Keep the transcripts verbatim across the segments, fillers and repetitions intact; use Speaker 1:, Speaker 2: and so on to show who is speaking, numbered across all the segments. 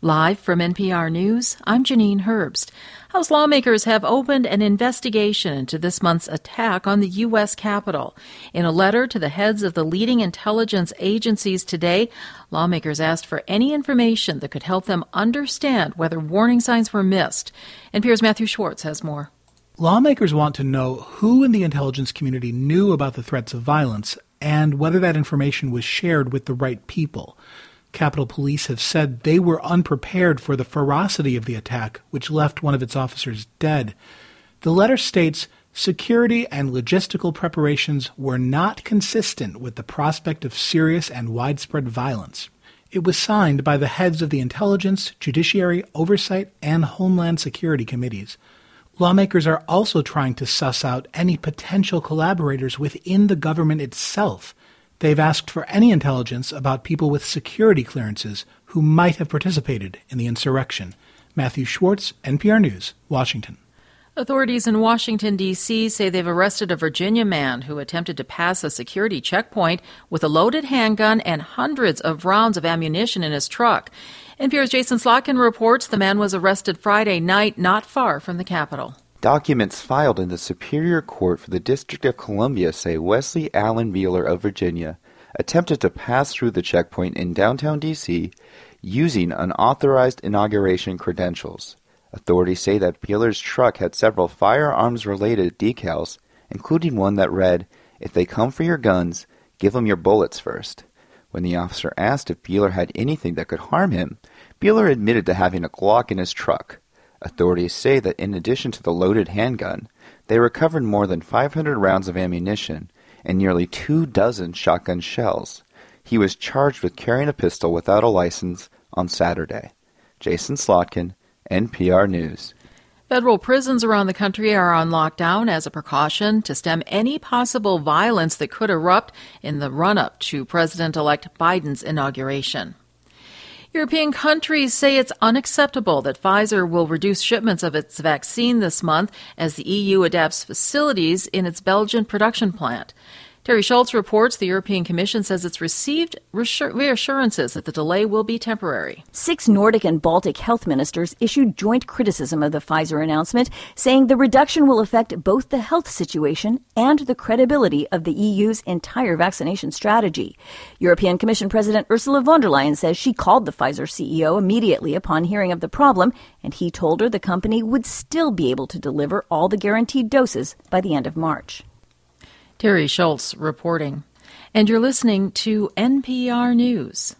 Speaker 1: Live from N P R News, I'm Janine Herbst. House lawmakers have opened an investigation into this month's attack on the U S Capitol. In a letter to the heads of the leading intelligence agencies today, lawmakers asked for any information that could help them understand whether warning signs were missed. N P R's Matthew Schwartz has more.
Speaker 2: Lawmakers want to know who in the intelligence community knew about the threats of violence and whether that information was shared with the right people. Capitol Police have said they were unprepared for the ferocity of the attack, which left one of its officers dead. The letter states security and logistical preparations were not consistent with the prospect of serious and widespread violence. It was signed by the heads of the Intelligence, Judiciary, Oversight, and Homeland Security committees. Lawmakers are also trying to suss out any potential collaborators within the government itself. They've asked for any intelligence about people with security clearances who might have participated in the insurrection. Matthew Schwartz, N P R News, Washington.
Speaker 1: Authorities in Washington, D C say they've arrested a Virginia man who attempted to pass a security checkpoint with a loaded handgun and hundreds of rounds of ammunition in his truck. N P R's Jason Slotkin reports the man was arrested Friday night not far from the Capitol.
Speaker 3: Documents filed in the Superior Court for the District of Columbia say Wesley Allen Mueller of Virginia attempted to pass through the checkpoint in downtown D C using unauthorized inauguration credentials. Authorities say that Mueller's truck had several firearms-related decals, including one that read, "If they come for your guns, give them your bullets first." When the officer asked if Mueller had anything that could harm him, Mueller admitted to having a Glock in his truck. Authorities say that in addition to the loaded handgun, they recovered more than five hundred rounds of ammunition and nearly two dozen shotgun shells. He was charged with carrying a pistol without a license on Saturday. Jason Slotkin, N P R News.
Speaker 1: Federal prisons around the country are on lockdown as a precaution to stem any possible violence that could erupt in the run-up to President-elect Biden's inauguration. European countries say it's unacceptable that Pfizer will reduce shipments of its vaccine this month as the E U adapts facilities in its Belgian production plant. Terry Schultz reports the European Commission says it's received reassurances that the delay will be temporary.
Speaker 4: Six Nordic and Baltic health ministers issued joint criticism of the Pfizer announcement, saying the reduction will affect both the health situation and the credibility of the E U's entire vaccination strategy. European Commission President Ursula von der Leyen says she called the Pfizer C E O immediately upon hearing of the problem, and he told her the company would still be able to deliver all the guaranteed doses by the end of March.
Speaker 1: Terry Schultz reporting. And you're listening to N P R News.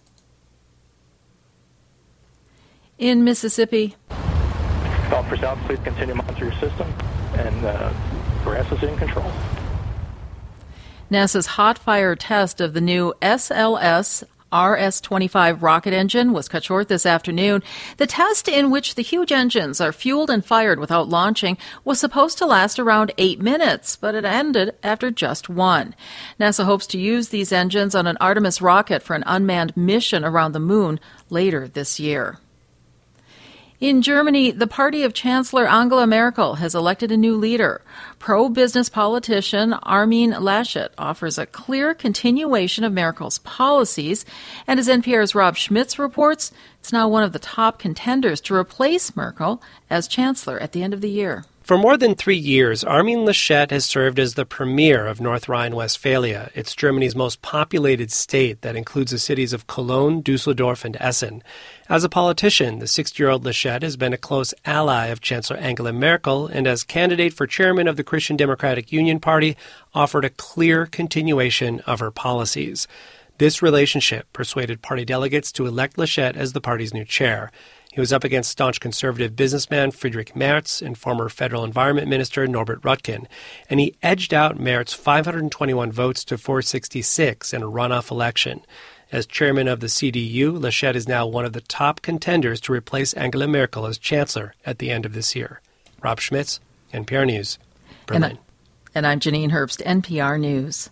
Speaker 1: In Mississippi.
Speaker 5: South for south, please continue to monitor your system, and uh, grass is in control.
Speaker 1: NASA's hot fire test of the new S L S R S twenty-five rocket engine was cut short this afternoon. The test, in which the huge engines are fueled and fired without launching, was supposed to last around eight minutes, but it ended after just one. NASA hopes to use these engines on an Artemis rocket for an unmanned mission around the moon later this year. In Germany, the party of Chancellor Angela Merkel has elected a new leader. Pro-business politician Armin Laschet offers a clear continuation of Merkel's policies, and as N P R's Rob Schmitz reports, it's now one of the top contenders to replace Merkel as chancellor at the end of the year.
Speaker 6: For more than three years, Armin Laschet has served as the premier of North Rhine-Westphalia. It's Germany's most populated state that includes the cities of Cologne, Dusseldorf, and Essen. As a politician, the sixty-year-old Laschet has been a close ally of Chancellor Angela Merkel, and as candidate for chairman of the Christian Democratic Union Party, offered a clear continuation of her policies. This relationship persuaded party delegates to elect Laschet as the party's new chair. He was up against staunch conservative businessman Friedrich Merz and former federal environment minister Norbert Röttgen, and he edged out Merz five hundred twenty-one votes to four hundred sixty-six in a runoff election. As chairman of the C D U, Laschet is now one of the top contenders to replace Angela Merkel as chancellor at the end of this year. Rob Schmitz, N P R News, Berlin.
Speaker 1: And, I, and I'm Janine Herbst, N P R News.